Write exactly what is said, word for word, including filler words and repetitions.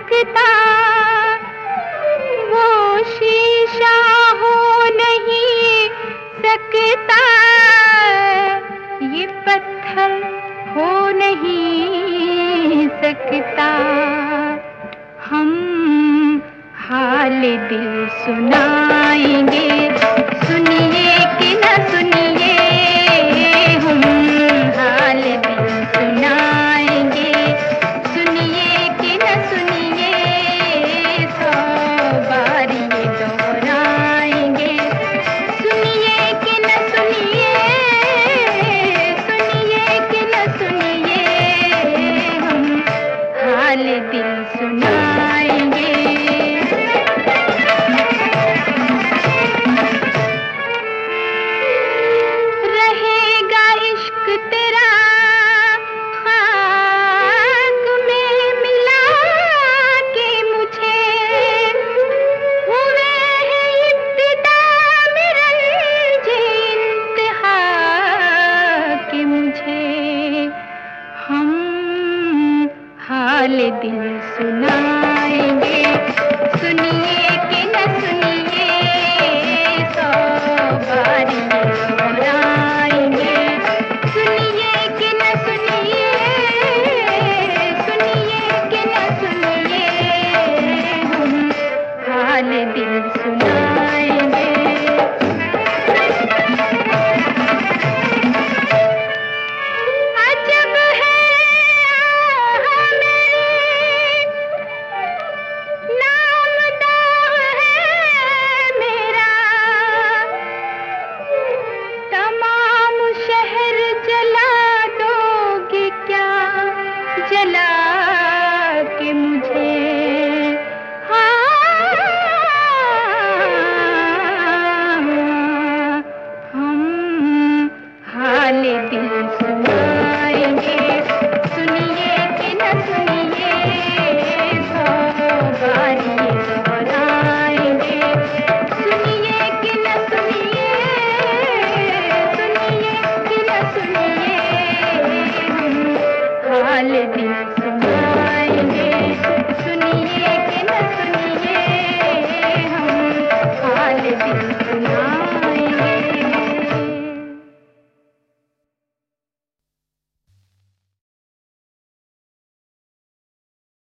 सकता, वो शीशा हो नहीं सकता, ये पत्थर हो नहीं सकता। हम हाल दिल सुनाएंगे, सुनिए कि न सुनिए, हम हाल दिल सुनाएंगे, सुनिए कि न सुनिए, सौ बार ये दोहराएंगे, सुनिए कि न सुनिए, सुनिए कि न सुनिए, हम हाल दिल सुनाएंगे। हाल दिल सुनाएंगे, सुनिए कि न सुनिए, सौ बार ये दोहराएंगे, सुनिए कि न सुनिए, सुनिए कि न सुनिए, हम हाल दिल सुनाएंगे। जला के मुझे, हाँ, हम हाल दिल सुनाएंगे, सुनिए कि न सुनिए, सौ बार ये दोहराएंगे, सुनिए कि न सुनिए, सुनिए कि न सुनिए, हम हाल दिल